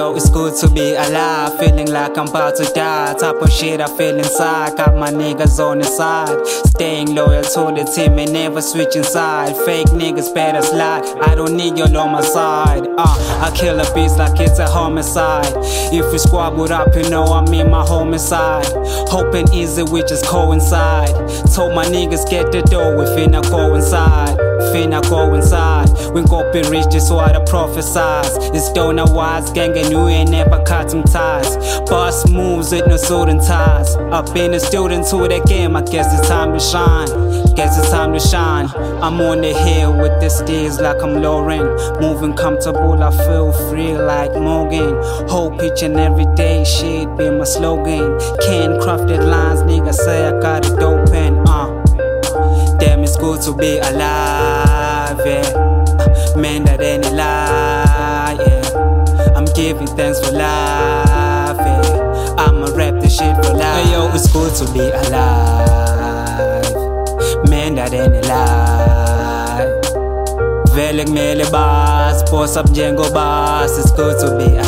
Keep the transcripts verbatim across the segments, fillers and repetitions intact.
Yo, it's good to be alive, feeling like I'm about to die. Type of shit I feel inside, got my niggas on the side. Staying loyal to the team and never switching side. Fake niggas better slide, I don't need y'all on my side. uh, I kill a beast like it's a homicide. If we squabbled up, you know I'm in my homicide. Hoping easy we just coincide. Told my niggas get the dough, we finna go inside. Finna go inside. We gon' be rich, just what I prophesize. It's donor wise, gang and you ain't never cut them ties. Boss moves with no suit and ties. I've been a student to the game, I guess it's time to shine. Guess it's time to shine. I'm on the hill with the stairs like I'm Lauren. Moving comfortable, I feel free like Morgan. Hope each and every day, shit be my slogan. Can't crafted lines, nigga say I got it open. Uh. Damn, it's good to be alive, yeah. Man, that ain't a lie, yeah. I'm giving thanks for life, yeah. I'ma rap this shit for life. Hey, yo, it's good to be alive. Man, that ain't a lie. Velik mele bas, post up Django bas. It's good to be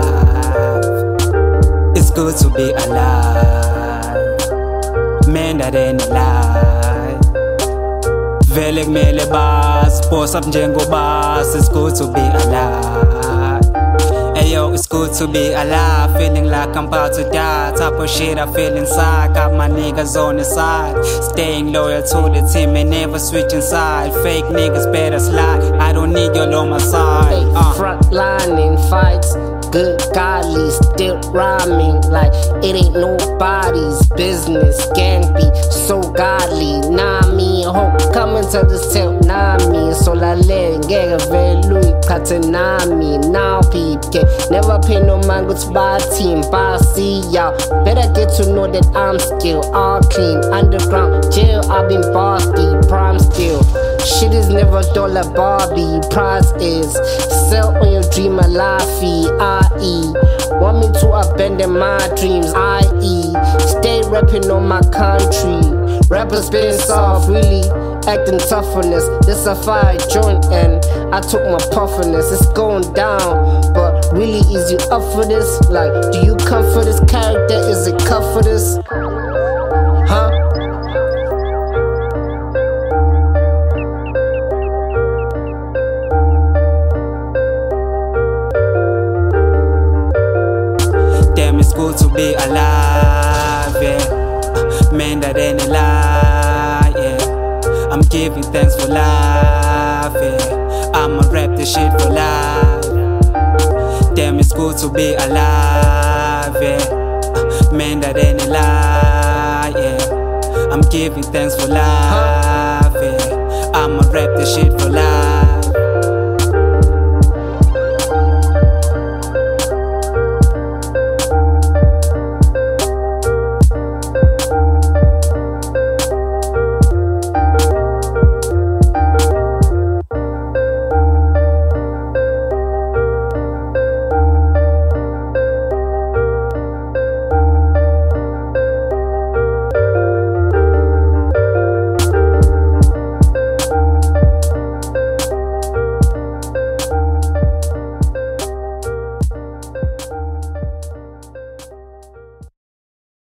alive. It's good to be alive. Man, that ain't a lie. Velik mele bas, post up Django bas. It's good to be alive. Ayo, it's good to be alive, feeling like I'm about to die. Type of shit I feel inside, got my niggas on the side. Staying loyal to the team and never switching side. Fake niggas better slide, I don't need y'all on my side. uh. Front line in fights, good godly, still rhyming like it ain't nobody's business. Gang be so godly, nah me hope coming to this tell nah me. So la len gega velu katanami now people never pay no man good by team by see y'all. Better get to know that I'm still all clean. Underground jail, I've been bossy, prime still. Shit is never dollar Barbie, prize is sell on your dream a lifey, I E want me to abandon my dreams, that is stay rapping on my country. Rappers been soft, really acting toughness. This a fire joint and I took my puffiness. It's going down, but really is you up for this? Like, do you come for this character? Is it cut for this? Huh? Damn, it's good to be alive, yeah. Man, that ain't a lie, yeah. I'm giving thanks for life, yeah. I'ma rap this shit for life. Damn, it's good to be alive, yeah. Man, that ain't a lie, yeah. I'm giving thanks for life, yeah. I'ma rap this shit for life.